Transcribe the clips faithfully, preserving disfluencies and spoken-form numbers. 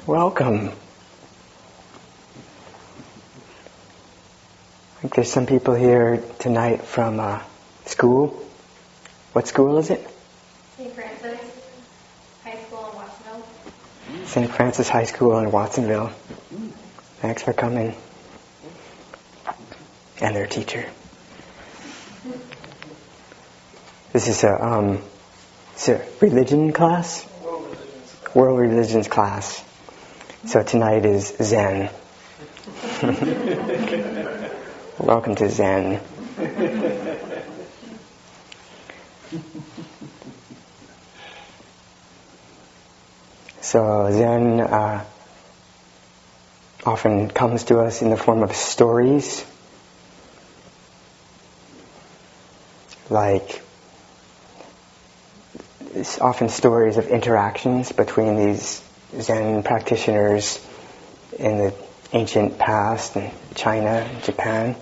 Welcome. I think there's some people here tonight from uh, school. What school is it? Saint Francis High School in Watsonville. Saint Francis High School in Watsonville. Thanks for coming. And their teacher. This is a, um, it's a religion class? World religions. World religions class. So tonight is Zen. Welcome to Zen. So Zen uh, often comes to us in the form of stories, like it's often stories of interactions between these Zen practitioners in the ancient past in China and Japan.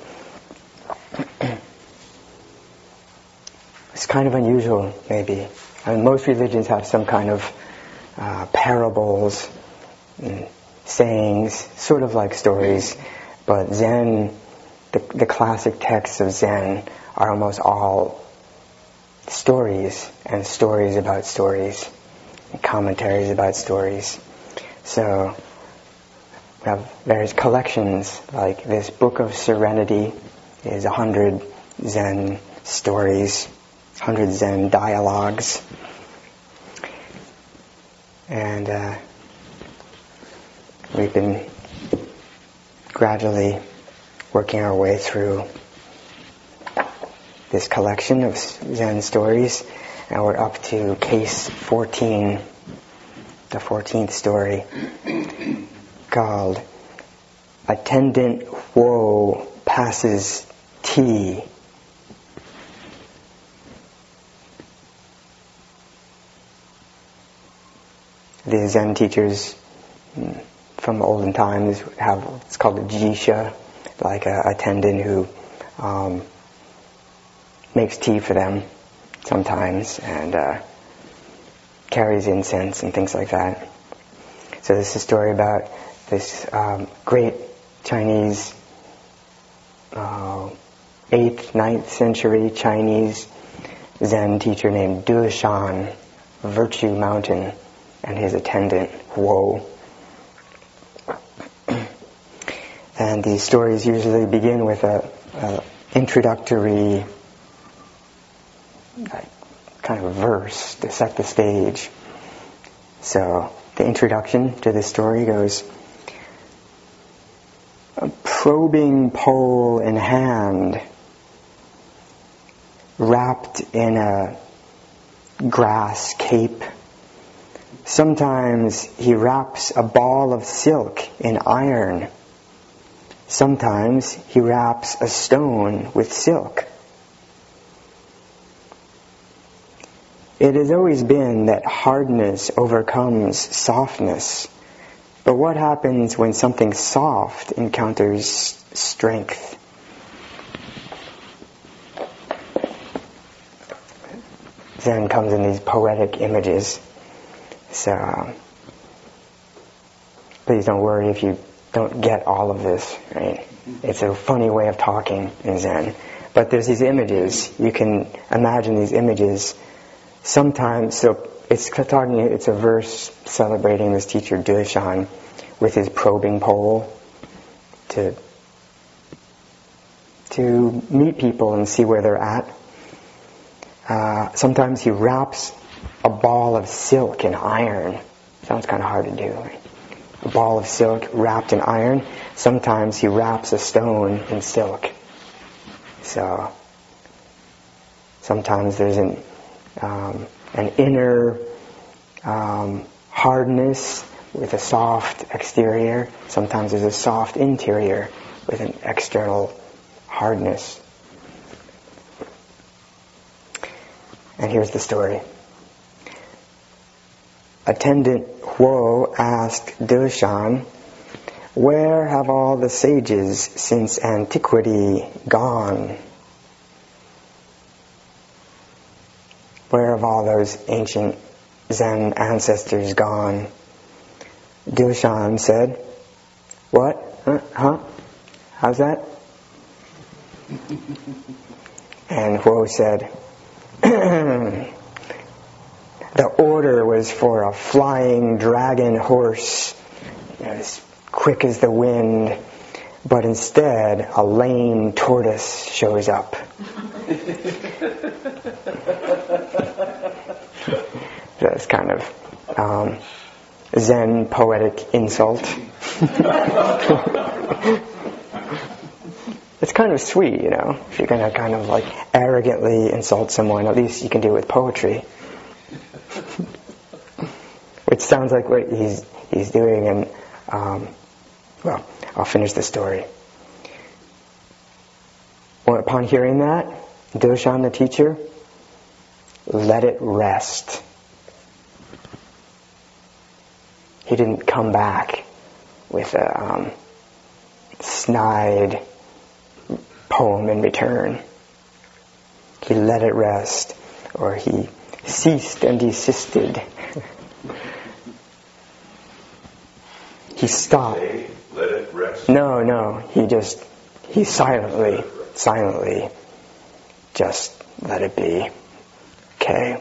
It's kind of unusual, maybe. I mean, most religions have some kind of uh, parables and sayings, sort of like stories, but Zen, the, the classic texts of Zen are almost all stories and stories about stories and commentaries about stories. So we have various collections, like this Book of Serenity is a hundred Zen stories, hundred Zen dialogues. And uh, we've been gradually working our way through this collection of Zen stories, and we're up to case fourteen, the fourteenth story, called Attendant Woe Passes Tea. The Zen teachers from olden times have what's called a jisha, like a attendant who um, makes tea for them sometimes and uh, carries incense and things like that. So this is a story about this um, great Chinese uh, eighth, ninth century Chinese Zen teacher named Deshan, Virtue Mountain, and his attendant, Woe. And these stories usually begin with a, a introductory kind of verse to set the stage. So the introduction to this story goes, a probing pole in hand, wrapped in a grass cape. Sometimes he wraps a ball of silk in iron. Sometimes he wraps a stone with silk. It has always been that hardness overcomes softness. But what happens when something soft encounters strength? Zen comes in these poetic images. So, um, please don't worry if you don't get all of this, right? It's a funny way of talking in Zen. But there's these images. You can imagine these images. Sometimes, so it's talking, it's a verse celebrating this teacher Deshan with his probing pole to to meet people and see where they're at. Uh, sometimes he wraps a ball of silk in iron. Sounds kind of hard to do, right? A ball of silk wrapped in iron. Sometimes he wraps a stone in silk. So sometimes there's an um, an inner um, hardness with a soft exterior. Sometimes there's a soft interior with an external hardness. And here's the story. Attendant Woe asked Deshan, where have all the sages since antiquity gone? Where have all those ancient Zen ancestors gone? Dushan said, "What? Huh? huh? How's that?" And Huo said, "The order was for a flying dragon horse, as quick as the wind, but instead a lame tortoise shows up." That's kind of um, Zen poetic insult. It's kind of sweet, you know. If you're going to kind of like arrogantly insult someone, at least you can do it with poetry. Which sounds like what he's he's doing, and um, well, I'll finish the story. Well, upon hearing that, Dushan, the teacher, let it rest. He didn't come back with a um, snide poem in return. He let it rest, or he ceased and desisted. He stopped. Let it rest. No, no. He just, he silently, silently just let it be. Okay.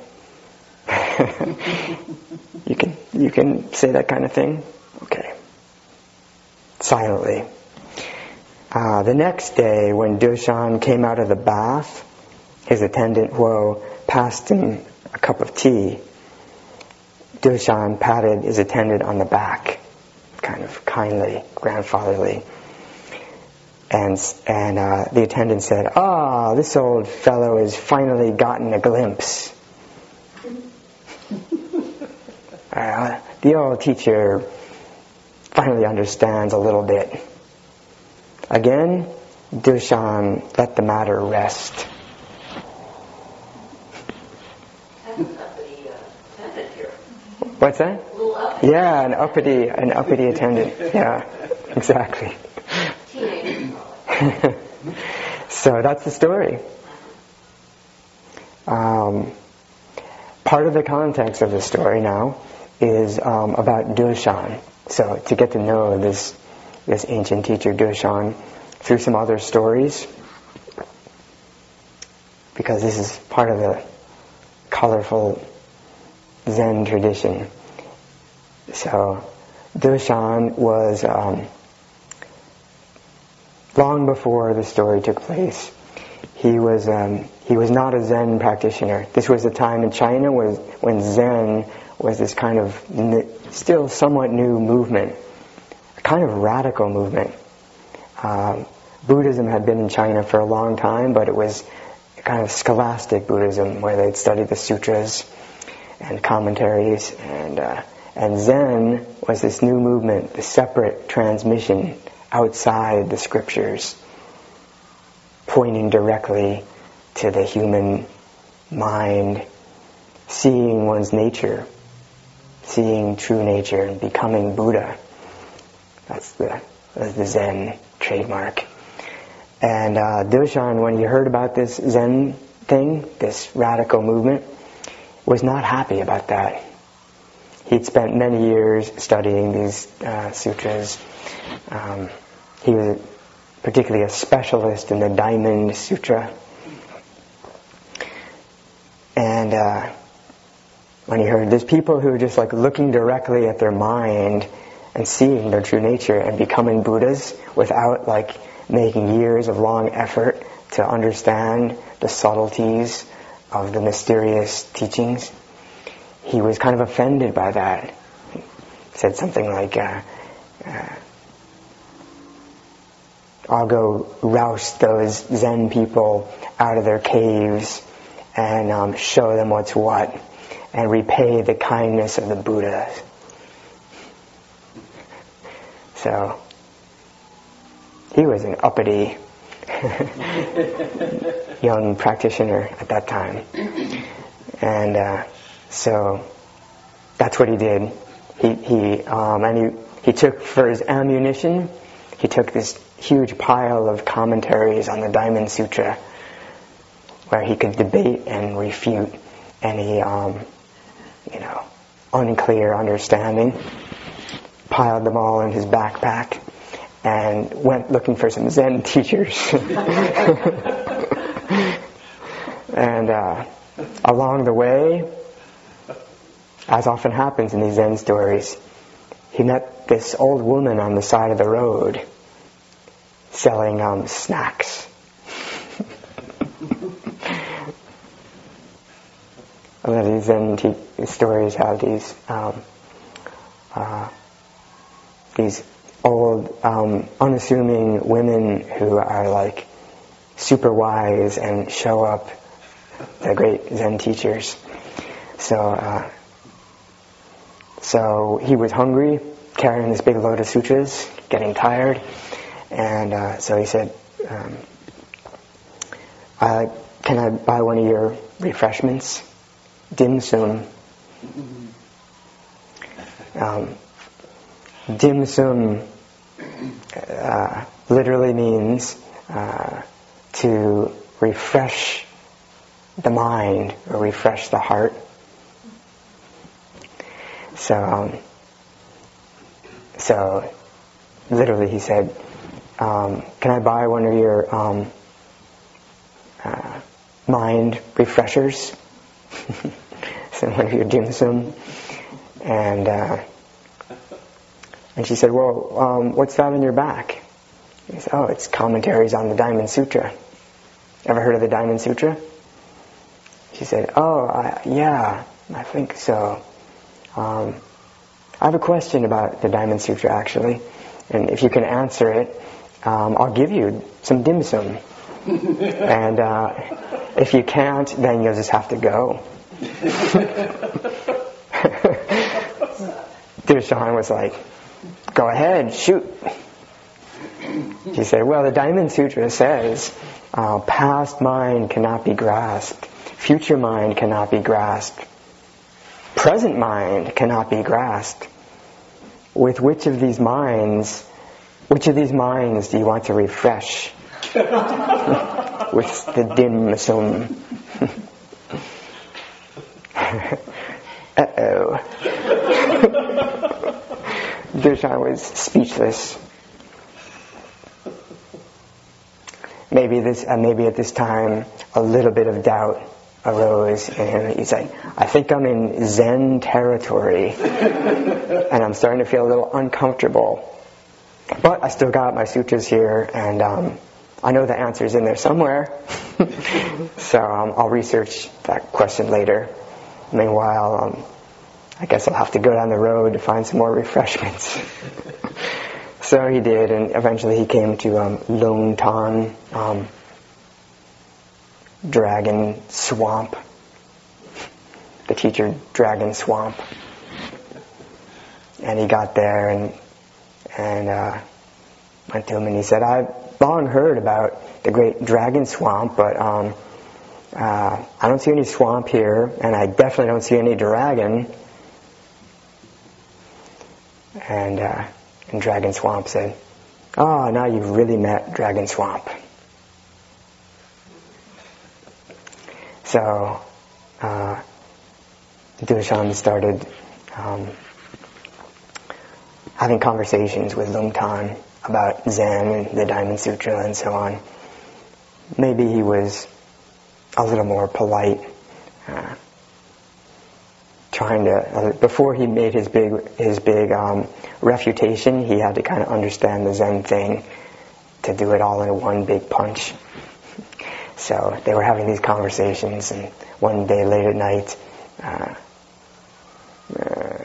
you can, you can say that kind of thing? Okay. Silently. Uh, the next day, when Dushan came out of the bath, his attendant Huo passed him a cup of tea. Dushan patted his attendant on the back, kind of kindly, grandfatherly. And and uh, the attendant said, "Ah, this old fellow has finally gotten a glimpse." uh, the old teacher finally understands a little bit. Again, Dushan let the matter rest. That's an uppity uh, attendant here. What's that? A little uppity. Yeah, an uppity, an uppity attendant. Yeah, exactly. Teenager. So that's the story. Um, part of the context of the story now is um, about Dushan. So to get to know this this ancient teacher Dushan through some other stories, because this is part of the colorful Zen tradition. So Dushan was um, long before the story took place. He was um, he was not a Zen practitioner. This was a time in China where, when Zen was this kind of n- still somewhat new movement, a kind of radical movement. Um, Buddhism had been in China for a long time, but it was a kind of scholastic Buddhism where they'd studied the sutras and commentaries, and uh, and Zen was this new movement, the separate transmission outside the scriptures, pointing directly to the human mind, seeing one's nature, seeing true nature, and becoming Buddha. That's the, that's the Zen trademark. And uh, Dushan, when he heard about this Zen thing, this radical movement, was not happy about that. He'd spent many years studying these uh, sutras. Um, he was particularly a specialist in the Diamond Sutra. And uh, when he heard there's people who are just like looking directly at their mind and seeing their true nature and becoming Buddhas without like making years of long effort to understand the subtleties of the mysterious teachings, he was kind of offended by that. He said something like, uh, uh, I'll go roust those Zen people out of their caves and um, show them what's what and repay the kindness of the Buddhas. So he was an uppity young practitioner at that time. And uh, so that's what he did. He, he um, and he, he took, for his ammunition, he took this huge pile of commentaries on the Diamond Sutra where he could debate and refute any, um, you know, unclear understanding. piled them all in his backpack and went looking for some Zen teachers. And uh, along the way, as often happens in these Zen stories, he met this old woman on the side of the road selling um, snacks. A lot of these Zen te- stories have these um, uh, these old, um, unassuming women who are like super wise and show up the great Zen teachers. So, uh, so he was hungry, carrying this big load of sutras, getting tired, and uh, so he said, um, uh, "Can I buy one of your refreshments? Dim sum." Um, dim sum uh, literally means uh, to refresh the mind or refresh the heart. So, um, so literally, he said, um, "Can I buy one of your um, uh, mind refreshers?" So one of your dim sum, and uh, and she said, "Well, um, what's that on your back?" He said, "Oh, it's commentaries on the Diamond Sutra." Ever heard of the Diamond Sutra? She said, "Oh, I, yeah, I think so. Um, I have a question about the Diamond Sutra, actually, and if you can answer it, um, I'll give you some dim sum. And uh, if you can't, then you'll just have to go." Darshan was like, "Go ahead, shoot." She said, "Well, the Diamond Sutra says, uh, past mind cannot be grasped, future mind cannot be grasped, present mind cannot be grasped. With which of these minds, which of these minds do you want to refresh with the dim sum?" Uh-oh. Darshan was speechless. Maybe this, uh, maybe at this time, a little bit of doubt arose in him. He's like, "I think I'm in Zen territory, and I'm starting to feel a little uncomfortable. But I still got my sutras here, and um, I know the answer's in there somewhere." So um, I'll research that question later. Meanwhile, um, I guess I'll have to go down the road to find some more refreshments. So he did, and eventually he came to um, Lone Tan, um, Dragon Swamp, the teacher Dragon Swamp. And he got there and and uh, went to him, and he said, "I've long heard about the great Dragon Swamp, but um, uh, I don't see any swamp here, and I definitely don't see any dragon." And, uh, and Dragon Swamp said, "Oh, now you've really met Dragon Swamp." So uh, Darshan started um, having conversations with Lung Tan about Zen and the Diamond Sutra and so on. Maybe he was a little more polite, uh, trying to, uh, before he made his big his big um, refutation, he had to kind of understand the Zen thing to do it all in one big punch. So they were having these conversations, and one day late at night, uh, uh,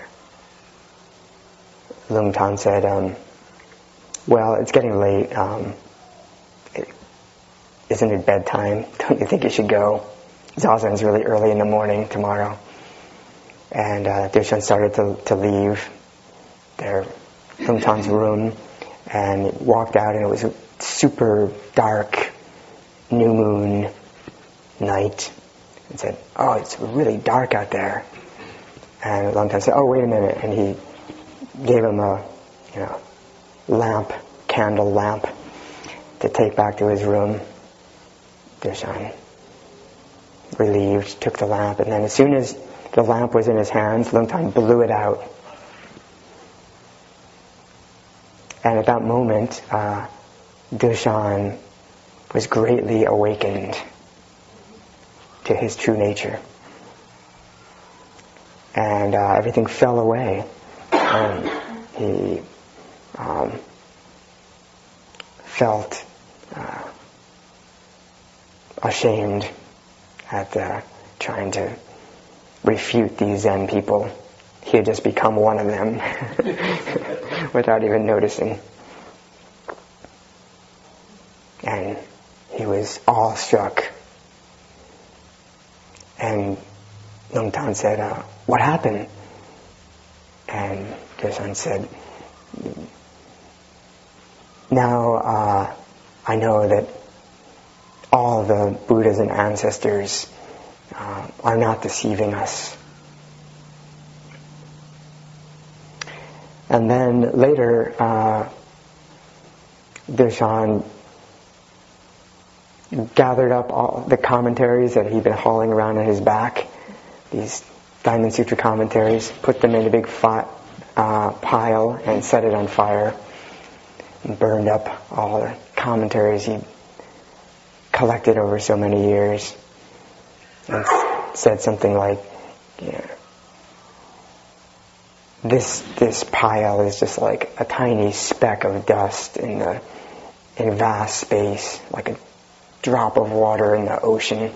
Lung Tan said, um, "Well, it's getting late. Um, it, isn't it bedtime? Don't you think you should go? Zazen's really early in the morning tomorrow." And uh, Darshan started to, to leave their Lung Tan's room and walked out, and it was a super dark new moon night, and said, "Oh, it's really dark out there." And Lung Tan said, "Oh, wait a minute," and he gave him a, you know, lamp, candle lamp, to take back to his room. Darshan, relieved, took the lamp, and then as soon as the lamp was in his hands, Lung Tan blew it out. And at that moment, uh, Deshan was greatly awakened to his true nature. And uh, everything fell away. And he um, felt uh, ashamed at uh, trying to refute these Zen people. He had just become one of them without even noticing. And he was awestruck. And Nongtan said, uh, what happened? And Deshan said, now uh, I know that all the Buddhas and ancestors uh, are not deceiving us. And then later, uh, Deshan gathered up all the commentaries that he'd been hauling around on his back, these Diamond Sutra commentaries, put them in a big fi- uh, pile and set it on fire, and burned up all the commentaries he'd collected over so many years, and said something like, yeah, this this pile is just like a tiny speck of dust in the in vast space, like a drop of water in the ocean.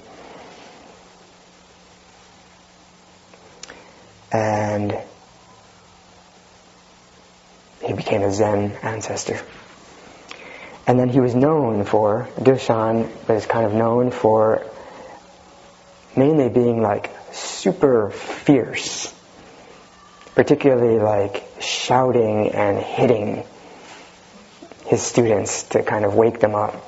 And he became a Zen ancestor. And then he was known for, Deshan was kind of known for mainly being like super fierce, particularly like shouting and hitting his students to kind of wake them up.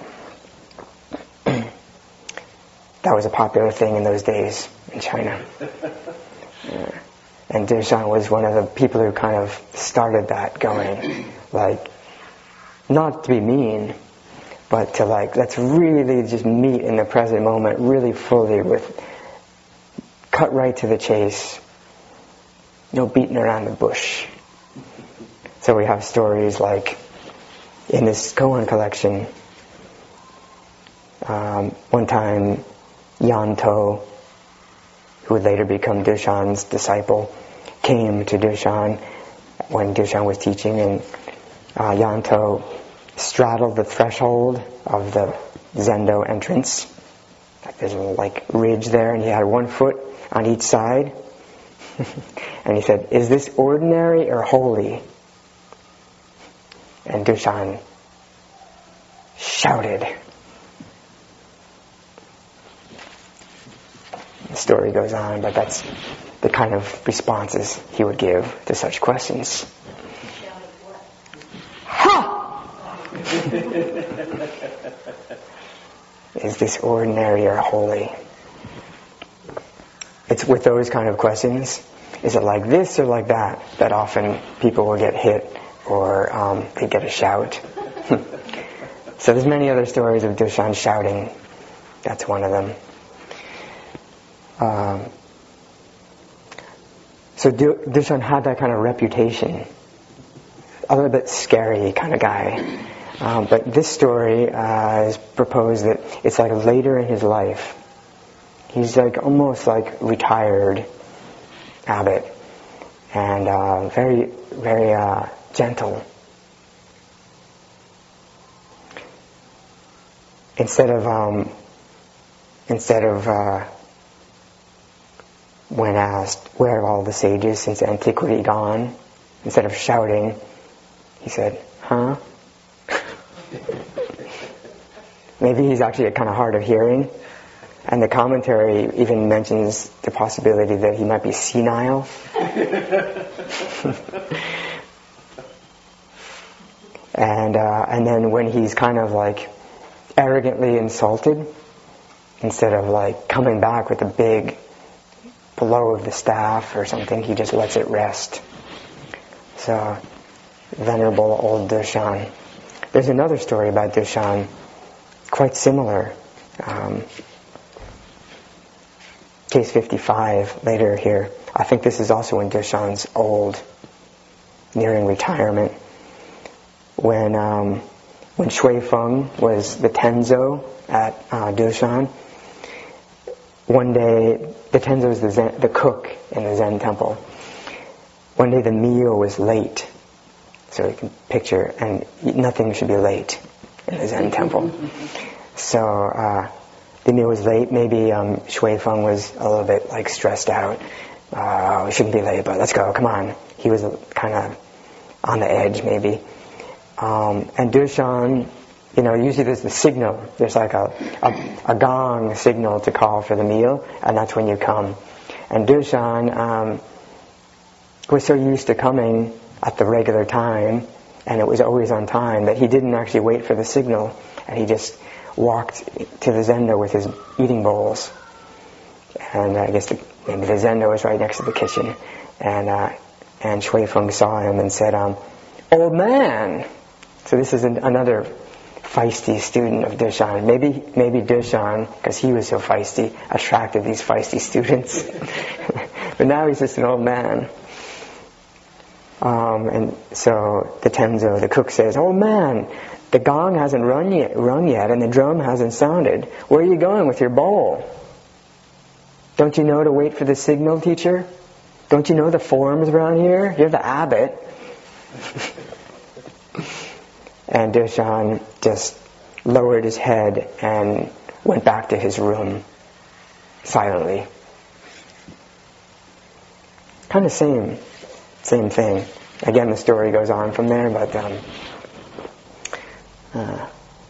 That was a popular thing in those days in China. Yeah. And Deshan was one of the people who kind of started that going, like, not to be mean, but to like, let's really just meet in the present moment really fully, with cut right to the chase, no beating around the bush. So we have stories like in this koan collection, um, one time Yanto, who would later become Deshan's disciple, came to Deshan when Deshan was teaching, and uh, Yanto straddled the threshold of the Zendo entrance. There's a little like ridge there, and he had one foot on each side. And he said, "Is this ordinary or holy?" And Deshan shouted. The story goes on, but that's the kind of responses he would give to such questions. Ha! Is this ordinary or holy? It's with those kind of questions, is it like this or like that, that often people will get hit or um, they get a shout. So there's many other stories of Deshan shouting. That's one of them. Um, so Deshan had that kind of reputation, a little bit scary kind of guy. Um, but this story uh, is proposed that it's like later in his life. He's like almost like retired abbot, and uh, very, very uh, gentle. Instead of um, instead of uh, when asked, where have all the sages since antiquity gone? Instead of shouting, he said, huh? Maybe he's actually kind of hard of hearing. And the commentary even mentions the possibility that he might be senile. and uh, and then when he's kind of like arrogantly insulted, instead of like coming back with a big blow of the staff or something, he just lets it rest. So, venerable old Deshan. There's another story about Deshan, quite similar. Um, case fifty-five, later here. I think this is also when Deshan's old, nearing retirement, when um, when Shui Feng was the Tenzo at uh, Dushan. One day, the Tenzo is the, Zen, the cook in the Zen temple. One day the meal was late, so you can picture, and nothing should be late in the Zen temple. So uh, the meal was late. Maybe um, Shui Feng was a little bit like stressed out. Uh, we shouldn't be late, but let's go. Come on. He was kind of on the edge, maybe. Um, and Dushan, you know, usually there's the signal. There's like a, a, a gong signal to call for the meal, and that's when you come. And Dushan um, was so used to coming at the regular time, and it was always on time, that he didn't actually wait for the signal, and he just walked to the zendo with his eating bowls. And I guess the, maybe the zendo was right next to the kitchen. And uh, and Shui Feng saw him and said, um, "Old man." So this is an, another feisty student of Dushan. Maybe maybe Dushan, because he was so feisty, attracted these feisty students. But now he's just an old man. Um, and so the Tenzo, the cook, says, "Old man, the gong hasn't rung yet, rung yet, and the drum hasn't sounded. Where are you going with your bowl? Don't you know to wait for the signal, teacher? Don't you know the forms around here? You're the abbot." And Dushan just lowered his head and went back to his room silently. Kind of same, same thing. Again, the story goes on from there, but um, uh,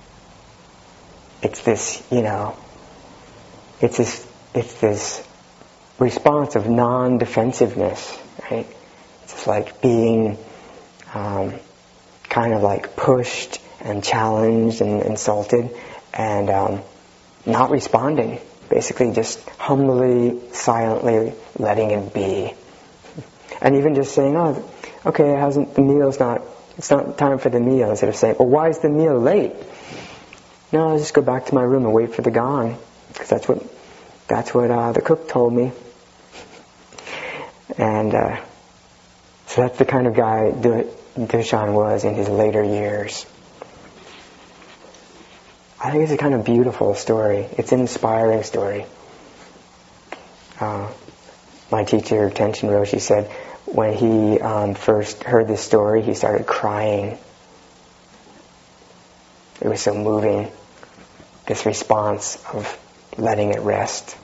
it's this, you know, it's this, it's this response of non-defensiveness, right? It's just like being um, kind of like pushed and challenged and insulted, and um, not responding. Basically just humbly, silently letting it be. And even just saying, "Oh, okay, it hasn't, the meal's not, it's not time for the meal," instead of saying, "Well, why is the meal late?" "No, I'll just go back to my room and wait for the gong, because that's what, that's what uh, the cook told me." And uh, so that's the kind of guy Dushan was in his later years. I think it's a kind of beautiful story. It's an inspiring story. Uh, my teacher, Tenshin Roshi, said when he um, first heard this story, he started crying. It was so moving, this response of letting it rest.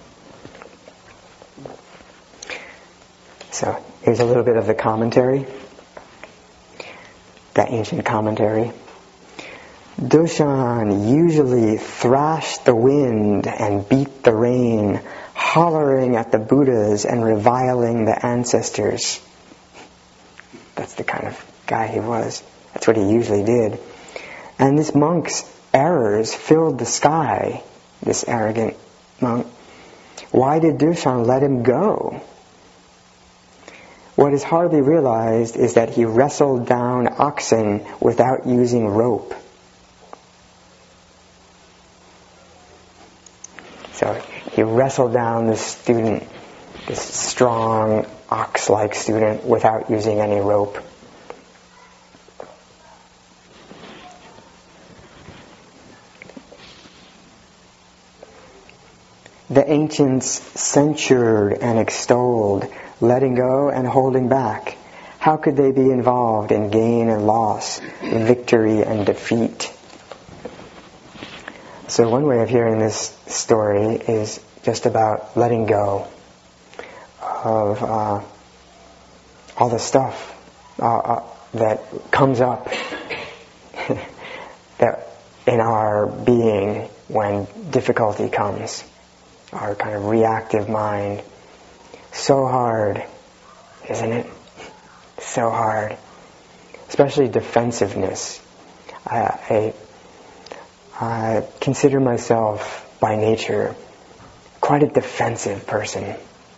So here's a little bit of the commentary, that ancient commentary. Dushan usually thrashed the wind and beat the rain, hollering at the Buddhas and reviling the ancestors. That's the kind of guy he was. That's what he usually did. And this monk's errors filled the sky, this arrogant monk. Why did Dushan let him go? What is hardly realized is that he wrestled down oxen without using rope. So he wrestled down this student, this strong ox-like student, without using any rope. The ancients censured and extolled letting go and holding back. How could they be involved in gain and loss, victory and defeat? So one way of hearing this story is just about letting go of uh, all the stuff uh, uh, that comes up that in our being when difficulty comes. Our kind of reactive mind. So hard, isn't it? So hard. Especially defensiveness. I, I, I consider myself by nature quite a defensive person.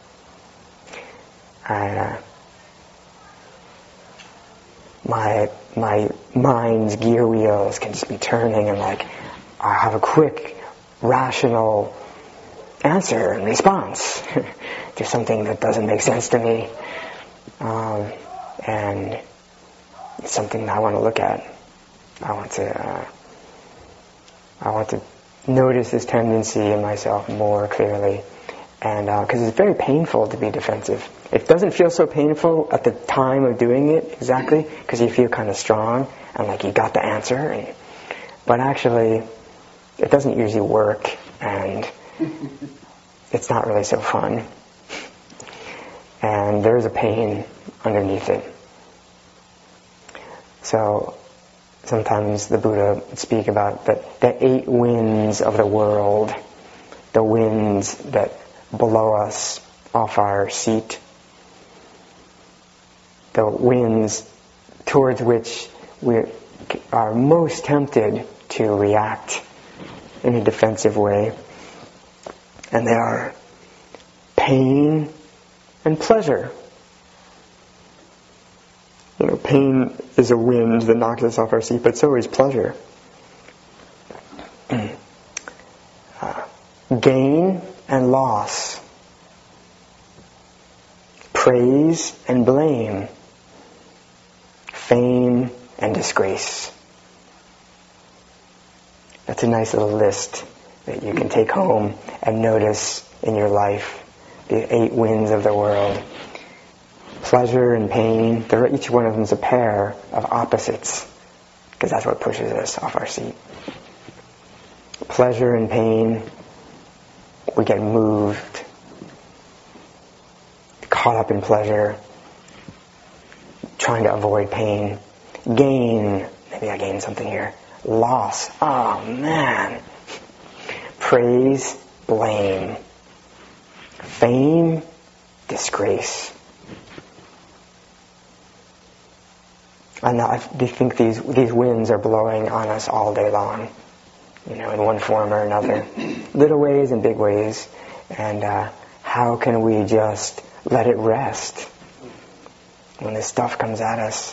I, uh, my my mind's gear wheels can just be turning, and like I have a quick, rational answer and response to something that doesn't make sense to me, um, and it's something that I want to look at. I want to uh, I want to notice this tendency in myself more clearly, and because uh, it's very painful to be defensive. It doesn't feel so painful at the time of doing it exactly, because you feel kind of strong and like you got the answer, and, but actually it doesn't usually work, and it's not really so fun, and there's a pain underneath it. So sometimes the Buddha would speak about the, the eight winds of the world, the winds that blow us off our seat, the winds towards which we are most tempted to react in a defensive way. And they are pain and pleasure. You know, pain is a wind that knocks us off our seat, but so is pleasure. uh, gain and loss. Praise and blame. Fame and disgrace. That's a nice little list that you can take home and notice in your life. The eight winds of the world. Pleasure and pain, they're, each one of them is a pair of opposites, because that's what pushes us off our seat. Pleasure and pain, we get moved, caught up in pleasure, trying to avoid pain. Gain, maybe I gained something here. Loss, oh man. Praise, blame. Fame, disgrace. And I think these these winds are blowing on us all day long, you know, in one form or another, little ways and big ways. And uh, how can we just let it rest when this stuff comes at us?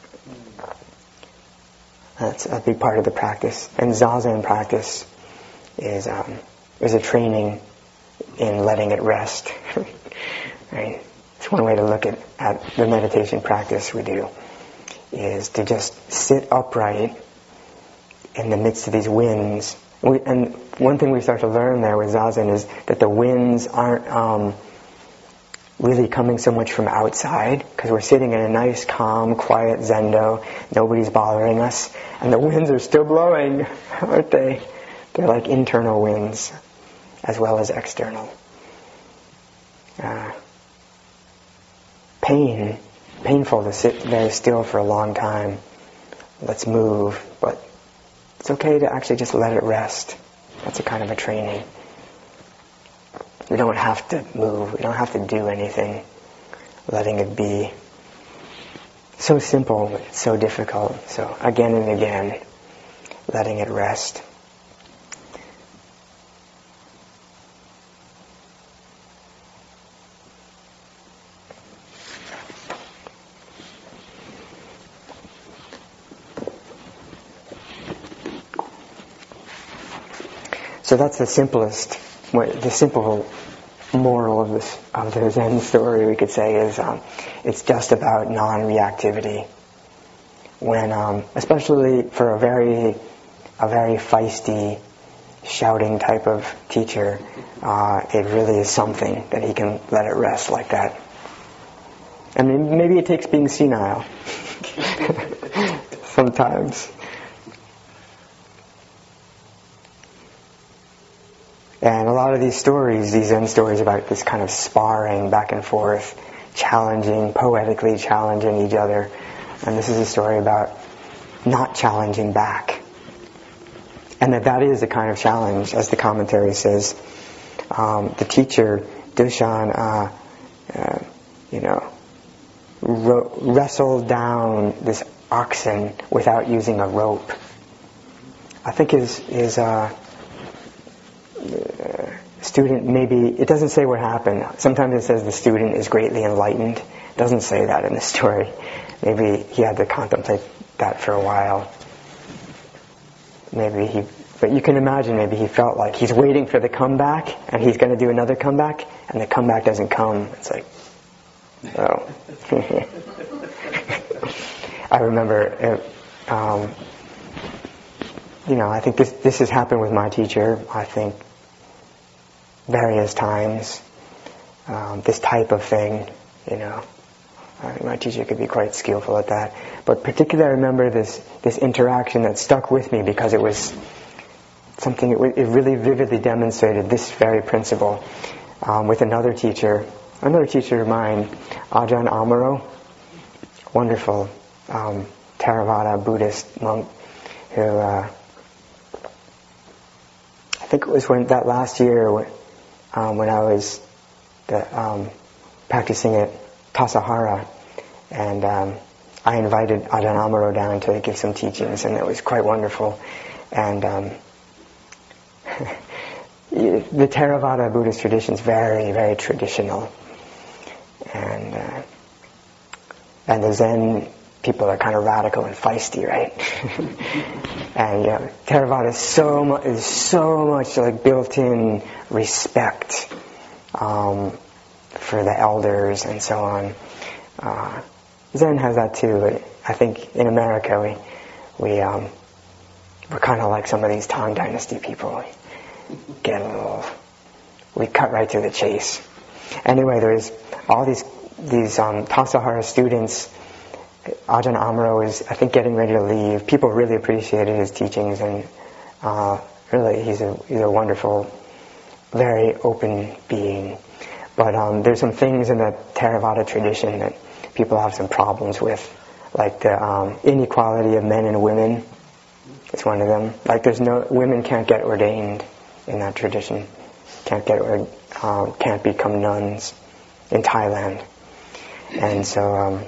That's a big part of the practice. And Zazen practice is um, is a training in letting it rest. Right? It's one way to look at, at the meditation practice we do, is to just sit upright in the midst of these winds. We, and one thing we start to learn there with Zazen is that the winds aren't um, really coming so much from outside, because we're sitting in a nice, calm, quiet zendo. Nobody's bothering us. And the winds are still blowing, aren't they? They're like internal winds as well as external. Uh, pain. Painful to sit very still for a long time. Let's move, but it's okay to actually just let it rest. That's a kind of a training. We don't have to move. We don't have to do anything. Letting it be. So simple, but it's so difficult. So again and again, letting it rest. So that's the simplest, the simple moral of this of the Zen story, we could say, is um, it's just about non-reactivity. When, um, especially for a very, a very feisty, shouting type of teacher, uh, it really is something that he can let it rest like that. I mean, maybe it takes being senile sometimes. And a lot of these stories, these Zen stories about this kind of sparring back and forth, challenging, poetically challenging each other. And this is a story about not challenging back. And that that is a kind of challenge, as the commentary says. Um, the teacher, Dushan, uh, uh, you know, ro- wrestled down this oxen without using a rope. I think his, his, uh, student, maybe, it doesn't say what happened. Sometimes it says the student is greatly enlightened. It doesn't say that in the story. Maybe he had to contemplate that for a while. Maybe he, but you can imagine maybe he felt like he's waiting for the comeback, and he's going to do another comeback, and the comeback doesn't come. It's like, oh. I remember, it, um, you know, I think this this has happened with my teacher. I think various times, um, this type of thing, you know. I think my teacher could be quite skillful at that. But particularly I remember this, this interaction that stuck with me because it was something, it, w- it really vividly demonstrated this very principle um, with another teacher, another teacher of mine, Ajahn Amaro, wonderful um, Theravada Buddhist monk who, uh, I think it was when that last year when, um, when I was the, um, practicing at Tassajara, and um, I invited Ajahn Amaro down to give some teachings, and it was quite wonderful. And um, the Theravada Buddhist tradition is very, very traditional, and uh, and the Zen people are kind of radical and feisty, right? And you know, Theravada is so much is so much like built-in respect. Um, for the elders and so on. Uh, Zen has that too, but I think in America we, we, um, we're kind of like some of these Tang Dynasty people. We get a little, we cut right to the chase. Anyway, there's all these, these, um, Tassajara students. Ajahn Amaro is, I think, getting ready to leave. People really appreciated his teachings, and, uh, really he's a, he's a wonderful, very open being. But um, there's some things in the Theravada tradition that people have some problems with, like the um, inequality of men and women. It's one of them. Like there's no women can't get ordained in that tradition, can't get or uh, can't become nuns in Thailand, and so um,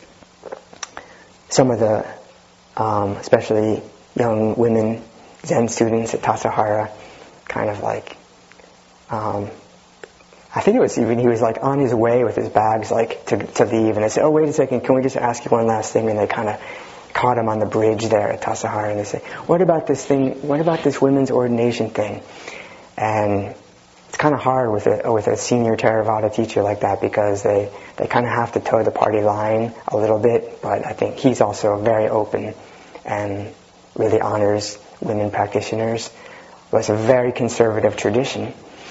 some of the, um, especially young women Zen students at Tassajara, kind of like. Um, I think it was even, he was like on his way with his bags like to to leave, and I said, oh wait a second, can we just ask you one last thing? And they kind of caught him on the bridge there at Tassajara, and they said, what about this thing, what about this women's ordination thing? And it's kind of hard with a with a senior Theravada teacher like that, because they, they kind of have to toe the party line a little bit, but I think he's also very open and really honors women practitioners. It was a very conservative tradition.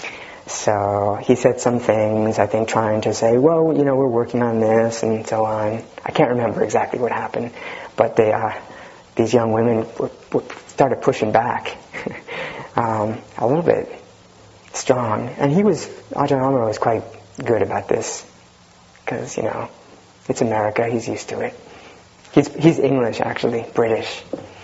So he said some things, I think, trying to say, well, you know, we're working on this and so on. I can't remember exactly what happened, but they, uh, these young women w- w- started pushing back um, a little bit strong. And he was, Ajahn Amaro was quite good about this, because, you know, it's America, he's used to it. He's, he's English, actually, British.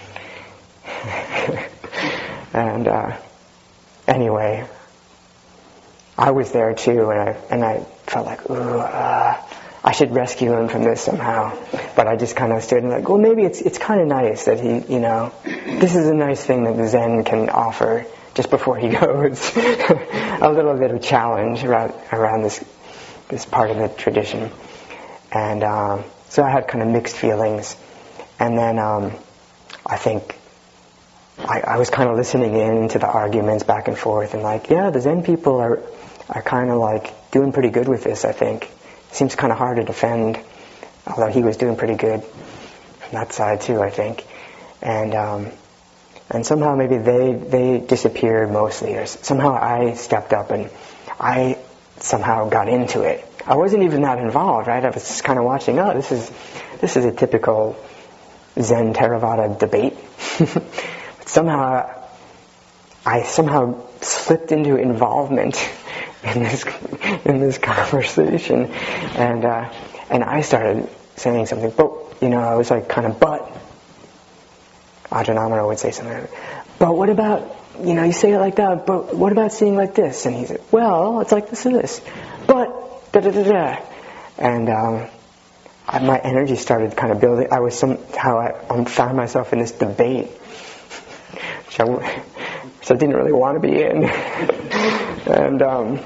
and uh, anyway... I was there too, and I and I felt like, ooh, uh, I should rescue him from this somehow. But I just kind of stood and like, well, maybe it's it's kind of nice that he, you know, this is a nice thing that the Zen can offer just before he goes. A little bit of challenge around around this this part of the tradition, and um, so I had kind of mixed feelings. And then um, I think. I, I was kind of listening in to the arguments back and forth, and like, yeah, the Zen people are are kind of like doing pretty good with this, I think. It seems kind of hard to defend, although he was doing pretty good from that side too, I think. And um, and somehow maybe they they disappeared mostly, or somehow I stepped up and I somehow got into it. I wasn't even that involved, right? I was just kind of watching. Oh, this is this is a typical Zen Theravada debate. Somehow, I somehow slipped into involvement in this in this conversation, and uh, and I started saying something. But you know, I was like kind of, but Ajahn Amaro would say something. But what about, you know, you say it like that. But what about seeing like this? And he said, well, it's like this and this. But da da da da. And um, I, my energy started kind of building. I was somehow I um, found myself in this debate. Which I, which I didn't really want to be in, and um,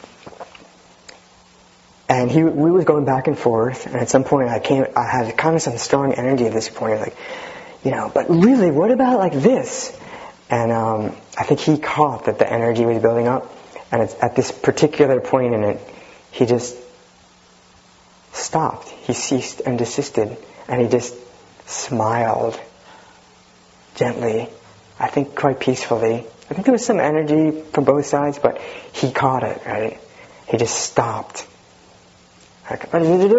and he we was going back and forth, and at some point I came, I had kind of some strong energy at this point, like, you know, but really, what about like this? And um, I think he caught that the energy was building up, and it's at this particular point in it, he just stopped. He ceased and desisted, and he just smiled gently. I think quite peacefully. I think there was some energy from both sides, but he caught it, right? He just stopped. Like,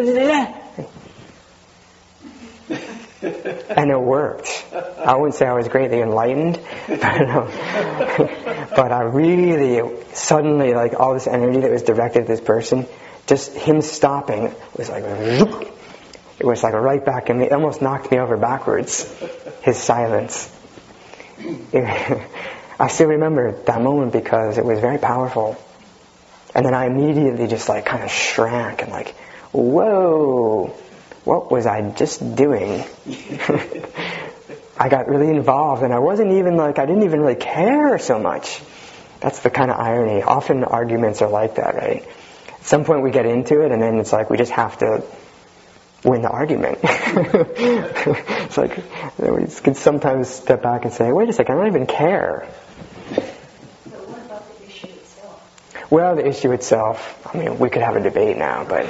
and it worked. I wouldn't say I was greatly enlightened, but, um, but I really, suddenly, like all this energy that was directed at this person, just him stopping was like, it was like right back in me. It almost knocked me over backwards, his silence. I still remember that moment because it was very powerful. And then I immediately just like kind of shrank and like, whoa, what was I just doing? I got really involved and I wasn't even like, I didn't even really care so much. That's the kind of irony. Often arguments are like that, right? At some point we get into it and then it's like we just have to win the argument. It's like, we can sometimes step back and say, wait a second, I don't even care. So what about the issue itself? Well, the issue itself, I mean, we could have a debate now, but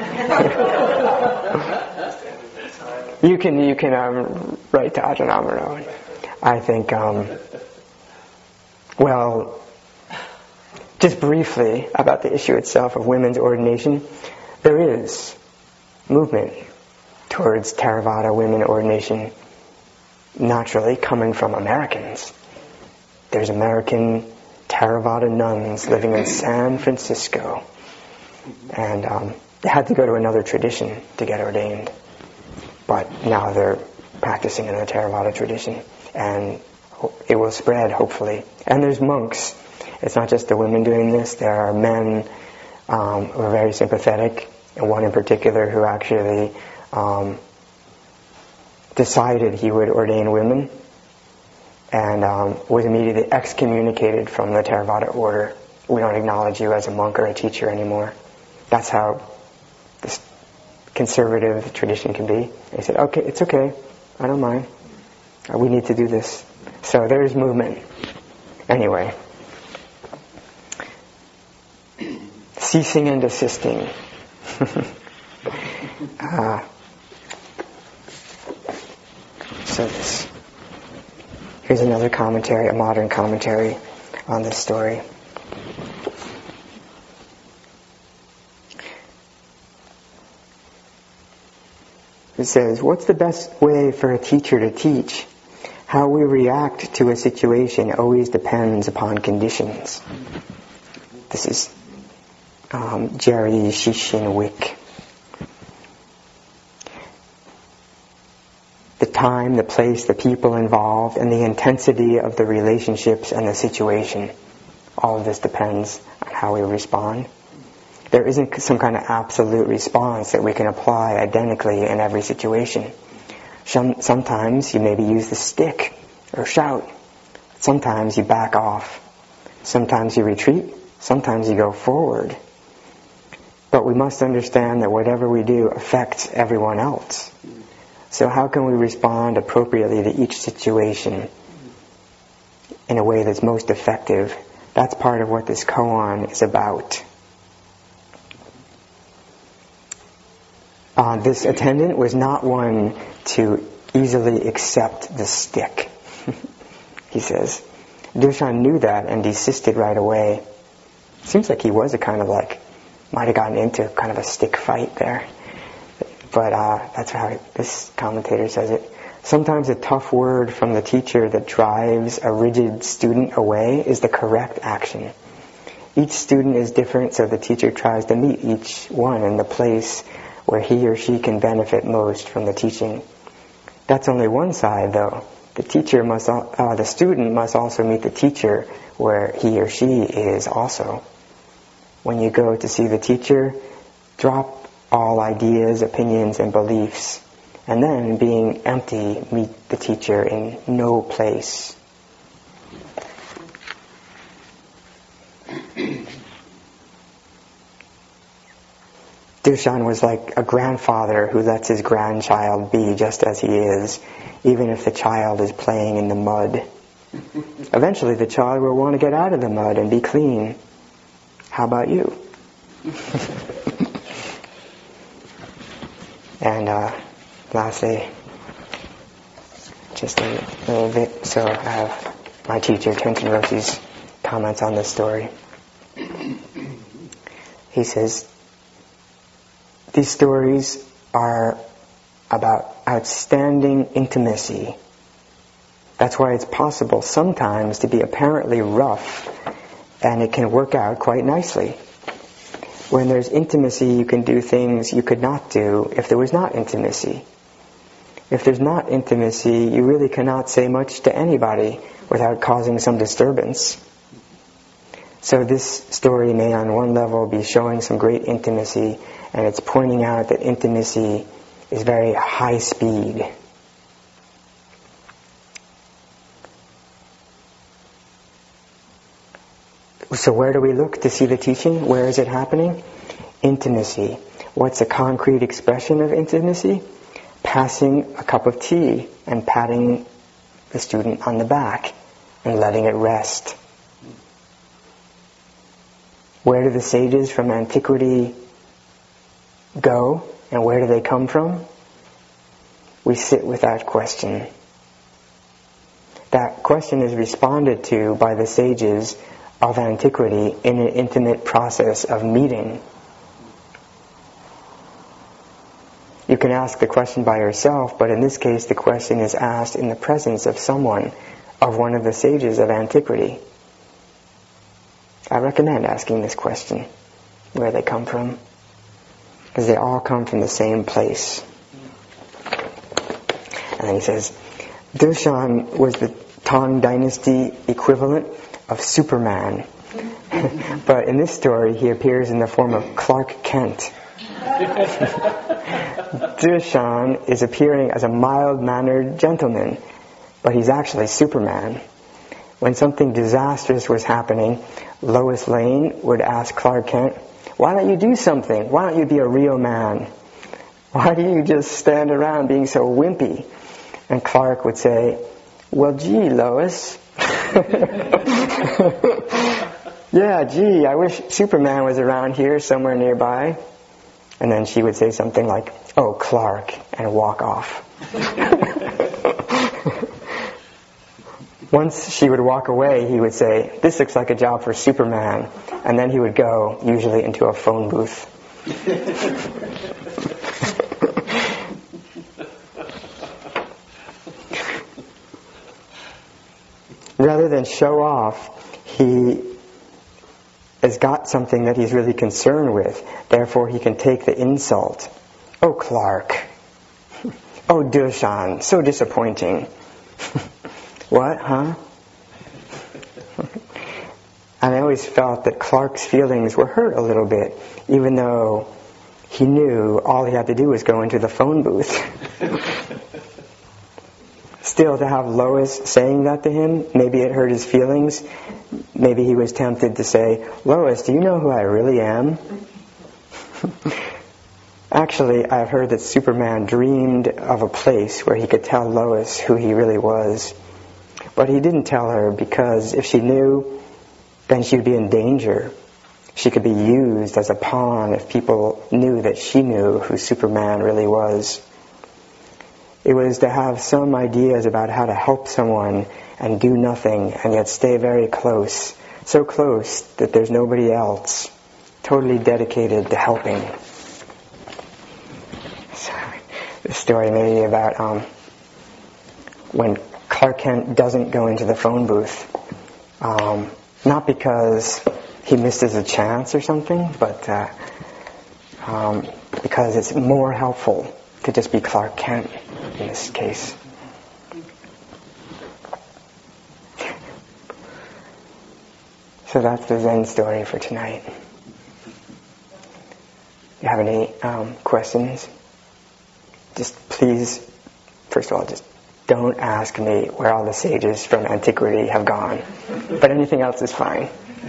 you can you can um, write to Ajahn Amaro. I think, um, well, just briefly about the issue itself of women's ordination, there is movement towards Theravada women ordination naturally coming from Americans. There's American Theravada nuns living in San Francisco, and um, they had to go to another tradition to get ordained, but now they're practicing in the Theravada tradition, and it will spread hopefully. And there's monks. It's not just the women doing this. There are men um, who are very sympathetic, and one in particular who actually um, decided he would ordain women and um, was immediately excommunicated from the Theravada order. We don't acknowledge you as a monk or a teacher anymore. That's how this conservative tradition can be. And he said, okay, it's okay. I don't mind. We need to do this. So there's movement. Anyway. Ceasing and desisting. uh, so this, here's another commentary, a modern commentary on this story. It says, what's the best way for a teacher to teach? How we react to a situation always depends upon conditions. This is um, Jerry Shishinwick. The time, the place, the people involved, and the intensity of the relationships and the situation. All of this depends on how we respond. There isn't some kind of absolute response that we can apply identically in every situation. Some, sometimes you maybe use the stick or shout. Sometimes you back off. Sometimes you retreat. Sometimes you go forward. But we must understand that whatever we do affects everyone else. So how can we respond appropriately to each situation in a way that's most effective? That's part of what this koan is about. Uh, this attendant was not one to easily accept the stick, he says. Dushan knew that and desisted right away. Seems like he was a kind of like, might have gotten into kind of a stick fight there. But uh, that's how it, this commentator says it. Sometimes a tough word from the teacher that drives a rigid student away is the correct action. Each student is different, so the teacher tries to meet each one in the place where he or she can benefit most from the teaching. That's only one side, though. The teacher must, uh, the student must also meet the teacher where he or she is also. When you go to see the teacher, drop all ideas, opinions, and beliefs, and then, being empty, meet the teacher in no place. Dushan was like a grandfather who lets his grandchild be just as he is, even if the child is playing in the mud. Eventually the child will want to get out of the mud and be clean. How about you? And uh, lastly, just a little bit, so I have my teacher, Tenzin Roshi's comments on this story. He says, these stories are about outstanding intimacy. That's why it's possible sometimes to be apparently rough, and it can work out quite nicely. When there's intimacy, you can do things you could not do if there was not intimacy. If there's not intimacy, you really cannot say much to anybody without causing some disturbance. So this story may on one level be showing some great intimacy, and it's pointing out that intimacy is very high speed. So where do we look to see the teaching? Where is it happening? Intimacy. What's a concrete expression of intimacy? Passing a cup of tea and patting the student on the back and letting it rest. Where do the sages from antiquity go, and where do they come from? We sit with that question. That question is responded to by the sages of antiquity in an intimate process of meeting. You can ask the question by yourself, but in this case the question is asked in the presence of someone, of one of the sages of antiquity. I recommend asking this question, where they come from, because they all come from the same place. And then he says, Dushan was the Tang Dynasty equivalent of Superman. But in this story, he appears in the form of Clark Kent. Dushan is appearing as a mild-mannered gentleman, but he's actually Superman. When something disastrous was happening, Lois Lane would ask Clark Kent, why don't you do something? Why don't you be a real man? Why do you just stand around being so wimpy? And Clark would say, well, gee, Lois. Yeah, gee, I wish Superman was around here somewhere nearby. And then she would say something like, oh, Clark, and walk off. Once she would walk away, he would say, this looks like a job for Superman. And then he would go, usually into a phone booth. Rather than show off, he has got something that he's really concerned with. Therefore, he can take the insult. Oh, Clark. Oh, Dushan. So disappointing. What, huh? And I always felt that Clark's feelings were hurt a little bit, even though he knew all he had to do was go into the phone booth. Still, to have Lois saying that to him, maybe it hurt his feelings. Maybe he was tempted to say, Lois, do you know who I really am? Actually, I've heard that Superman dreamed of a place where he could tell Lois who he really was. But he didn't tell her because if she knew, then she would be in danger. She could be used as a pawn if people knew that she knew who Superman really was. It was to have some ideas about how to help someone and do nothing and yet stay very close. So close that there's nobody else. Totally dedicated to helping. So, this story may be about um, when Clark Kent doesn't go into the phone booth. Um, not because he misses a chance or something, but uh, um, because it's more helpful to just be Clark Kent in this case. So that's the Zen story for tonight. You have any um, questions? Just please, first of all, just don't ask me where all the sages from antiquity have gone. But anything else is fine.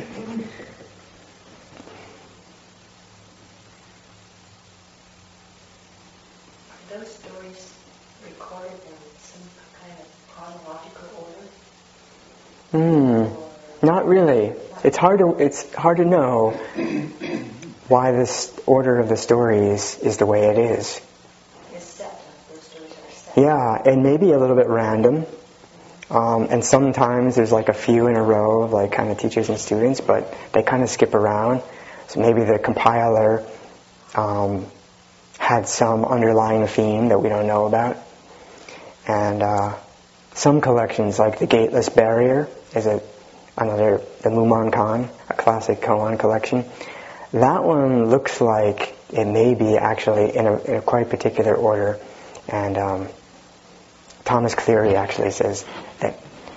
Are those stories recorded in some kind of chronological order? Hmm. Not really. It's hard to it's hard to know why this order of the stories is the way it is. It's set. Those stories are set. Yeah, and maybe a little bit random. Um, and sometimes there's like a few in a row of like kind of teachers and students, but they kind of skip around. So maybe the compiler um, had some underlying theme that we don't know about. And uh, some collections, like the Gateless Barrier, is a, another, the Mumonkan, Khan, a classic koan collection. That one looks like it may be actually in a, in a quite particular order. And um, Thomas Cleary actually says that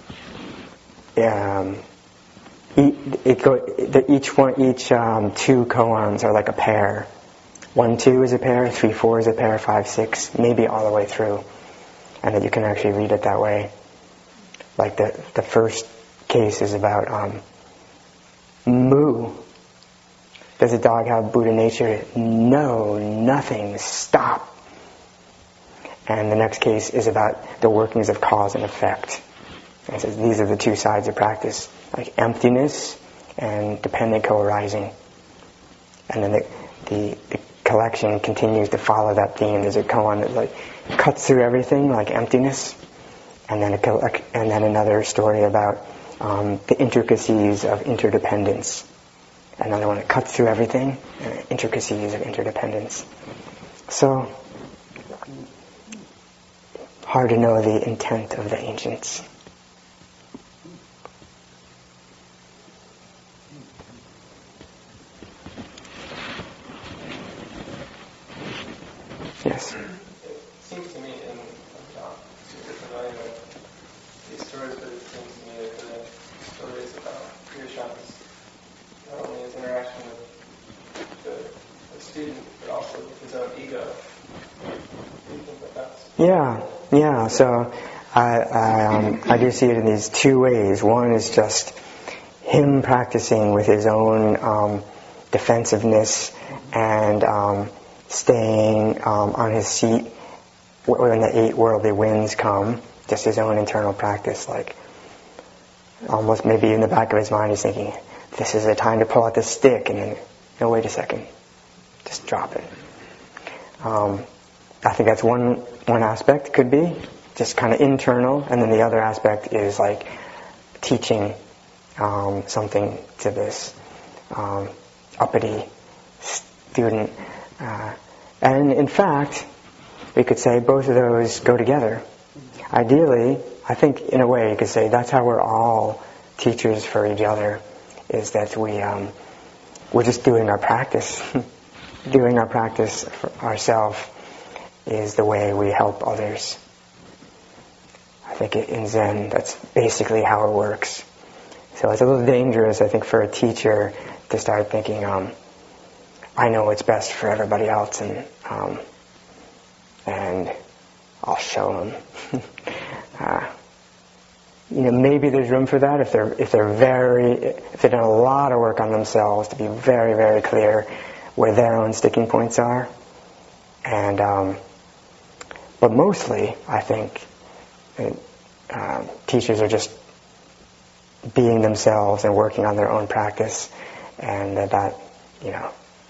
um, it, it go, that each one, each um, two koans are like a pair. One, two is a pair, three, four is a pair, five, six, maybe all the way through. And that you can actually read it that way. Like the the first case is about um, moo. Does a dog have Buddha nature? No, nothing, stop. And the next case is about the workings of cause and effect. And it says these are the two sides of practice, like emptiness and dependent co-arising. And then the, the, the collection continues to follow that theme. There's a koan that like cuts through everything, like emptiness, and then a collect, and then another story about um, the intricacies of interdependence. Another one that cuts through everything, uh, intricacies of interdependence. So hard to know the intent of the ancients. Yes. It seems to me, and I'm not super familiar with these stories, but it seems to me that the stories about Kriyashan's not only his interaction with the, the student, but also with his own ego. Do you think that that's... Yeah, yeah. So I, I, um, I do see it in these two ways. One is just him practicing with his own um, defensiveness and um, staying um, on his seat when the eight worldly winds come. Just his own internal practice, like almost maybe in the back of his mind he's thinking, this is the time to pull out the stick, and then, no, wait a second, just drop it. Um, I think that's one one aspect, could be, just kind of internal, and then the other aspect is like teaching um, something to this um, uppity student. Uh, and in fact, we could say both of those go together. Ideally, I think in a way you could say that's how we're all teachers for each other, is that we, um, we're just doing our practice. Doing our practice for ourselves is the way we help others. I think in Zen, that's basically how it works. So it's a little dangerous, I think, for a teacher to start thinking, um, I know what's best for everybody else, and um, and I'll show them. uh, you know, maybe there's room for that if they're if they're very if they've done a lot of work on themselves to be very very clear where their own sticking points are, and um, but mostly I think it, uh, teachers are just being themselves and working on their own practice, and that, that you know.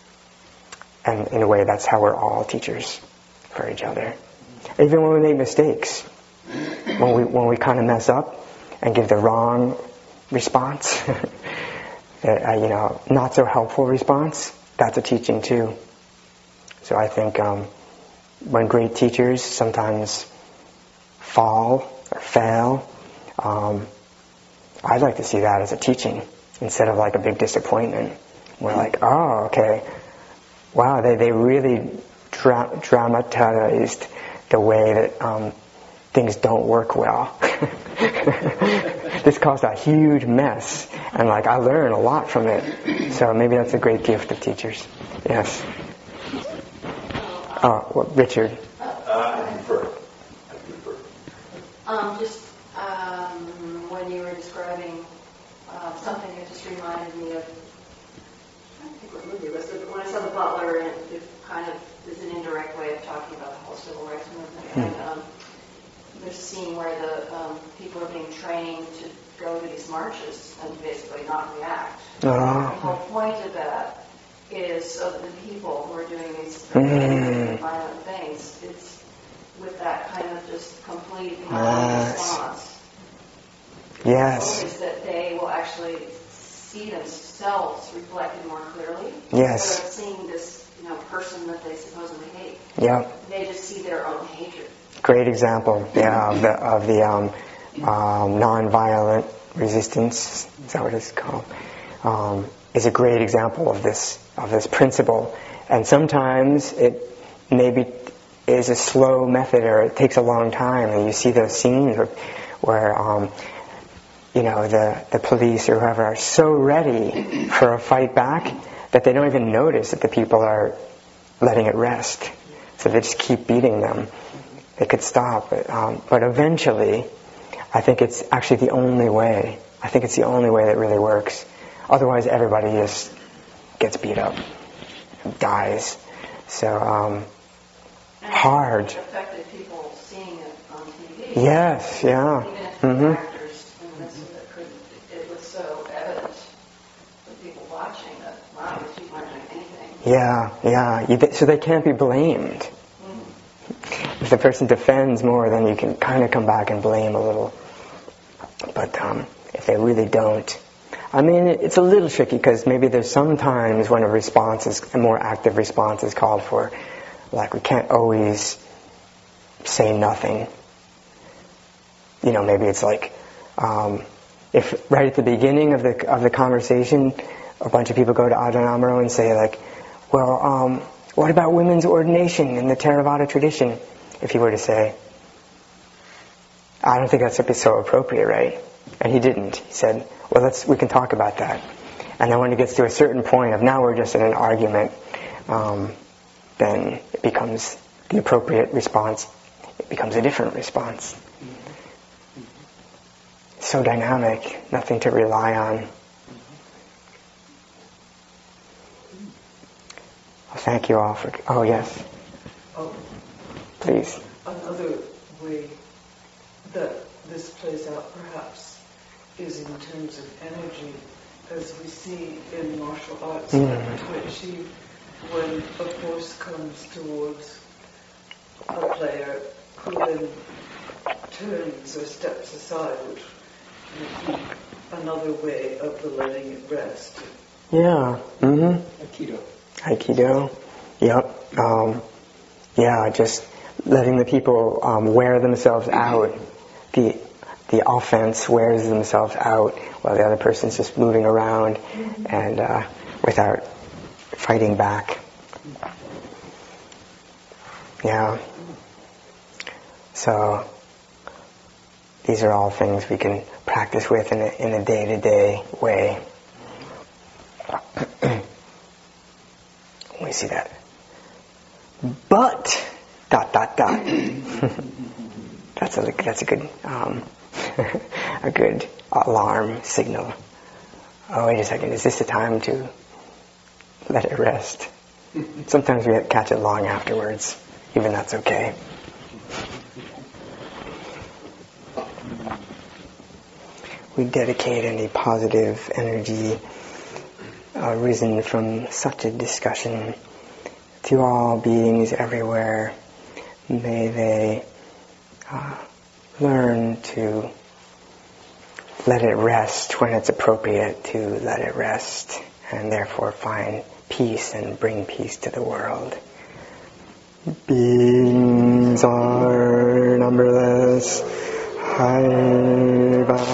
And in a way, that's how we're all teachers for each other. Even when we make mistakes, when we when we kind of mess up and give the wrong response, uh, you know, not so helpful response, that's a teaching too. So I think um, when great teachers sometimes fall or fail, um, I'd like to see that as a teaching instead of like a big disappointment. We're like, oh, okay. Wow, they, they really dra- dramatized the way that um, things don't work well. This caused a huge mess, and like I learned a lot from it. So maybe that's a great gift of teachers. Yes. Oh, well, Richard. Uh, I prefer. I prefer. Um, just um, when you were describing uh, something, it just reminded me of, I don't think what movie it was, but when I saw The Butler, and it kind of is an indirect way of talking about the whole civil rights movement. Hmm. And um, there's a scene where the um, people are being trained to go to these marches and basically not react. Oh. The whole point of that is so that the people who are doing these Mm. violent things, it's with that kind of just complete Yes. response Yes. is that they will actually see themselves reflected more clearly. Yes. Instead of seeing this, you know, person that they supposedly hate. Yeah. They just see their own hatred. Great example, yeah, of the of the um, um, non-violent resistance. Is that what it's called? Um, is a great example of this of this principle. And sometimes it maybe is a slow method, or it takes a long time. And you see those scenes where, where um, you know, the the police or whoever are so ready for a fight back that they don't even notice that the people are letting it rest. So they just keep beating them. They could stop, but, um, but eventually, I think it's actually the only way. I think it's the only way that really works. Otherwise, everybody just gets beat up, dies. So um, and hard. It affected people seeing it on T V. Yes, yeah. Even if Mm-hmm. the actors in the midst of it couldn't, it was so evident for people watching that, wow, these people aren't doing anything. Yeah, yeah. You, so they can't be blamed. If the person defends more, then you can kind of come back and blame a little. But um, if they really don't, I mean, it's a little tricky because maybe there's some times when a response is, a more active response is called for. Like we can't always say nothing. You know, maybe it's like um, if right at the beginning of the of the conversation, a bunch of people go to Ajahn Amaro and say like, well, um, what about women's ordination in the Theravada tradition? If he were to say, I don't think that's so appropriate, right? And he didn't. He said, well, let's we can talk about that. And then when it gets to a certain point of now we're just in an argument, um, then it becomes the appropriate response. It becomes a different response. So dynamic, nothing to rely on. Well, thank you all for... Oh, yes. Oh, Please. another way that this plays out perhaps is in terms of energy, as we see in martial arts Mm. like Tai Chi, when a force comes towards a player who then turns or steps aside, which would be another way of the letting it rest. Yeah. Mm-hmm. Aikido. Aikido. Yep. Um, yeah, just letting the people um, wear themselves out. The the offense wears themselves out while the other person's just moving around and uh, without fighting back. Yeah. So these are all things we can practice with in a, in a day-to-day way. We see that. But dot dot dot. that's a that's a good um, a good alarm signal. Oh, wait a second. Is this the time to let it rest? Sometimes we catch it long afterwards. Even that's okay. We dedicate any positive energy uh, risen from such a discussion to all beings everywhere. May they uh, learn to let it rest when it's appropriate to let it rest, and therefore find peace and bring peace to the world. Beings are numberless. Hai